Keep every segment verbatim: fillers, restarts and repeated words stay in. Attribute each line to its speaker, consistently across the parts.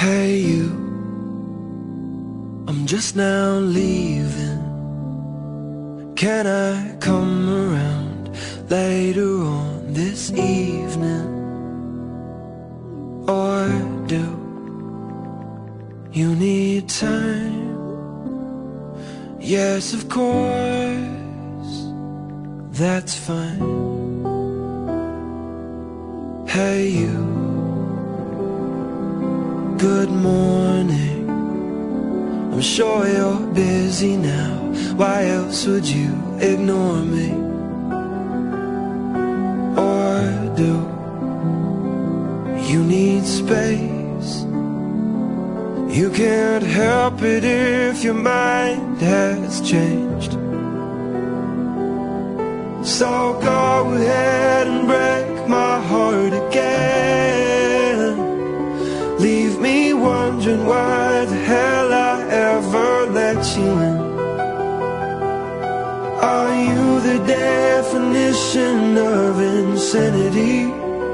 Speaker 1: Hey you, I'm just now leaving. Can I come around later on this evening? Or do you need time? Yes, of course, that's fine. Hey you, good morning. I'm sure you're busy now. Why else would you ignore me? Or do you need space? You can't help it if your mind has changed. So go ahead and break my heart again. Leave me wondering why the hell I ever let you in. Are you the definition of insanity?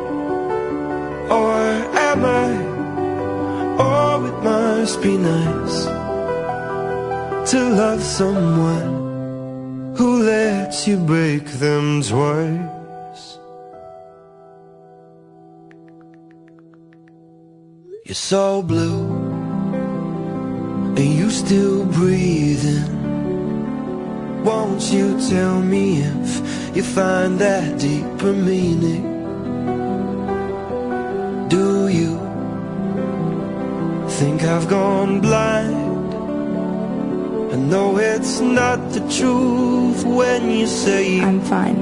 Speaker 1: Or am I? Oh, it must be nice to love someone who lets you break them twice. You're so blue, and you still breathing. Won't you tell me if you find that deeper meaning? Do you think I've gone blind? I know it's not the truth when you say
Speaker 2: I'm fine.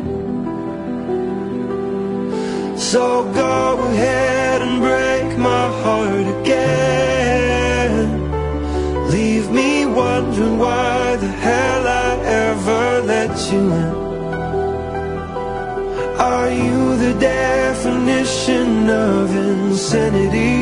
Speaker 1: So go ahead and break my heart again. Leave me wondering why the hell I ever let you in. Are you the definition of insanity?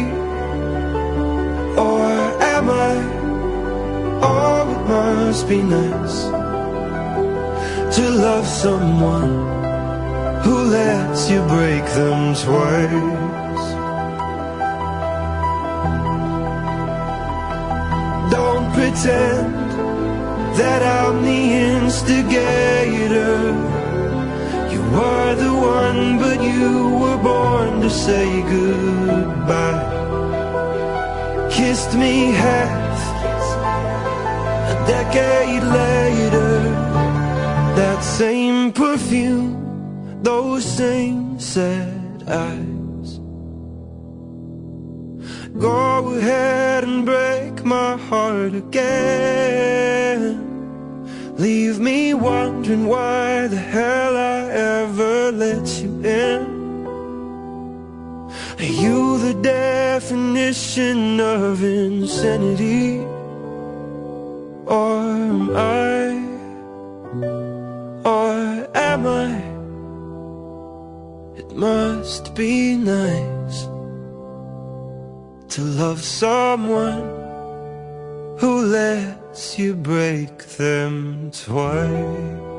Speaker 1: Or am I? Oh, it must be nice to love someone who lets you break them twice. Don't pretend that I'm the instigator. You were the one, but you were born to say goodbye. Kissed me half a decade later. That same perfume, those same sad eyes. Go ahead and break my heart again. Leave me wondering why the hell I ever let you in. Are you the definition of insanity? Or am I? Or am I? It must be nice to love someone who lets you break them twice.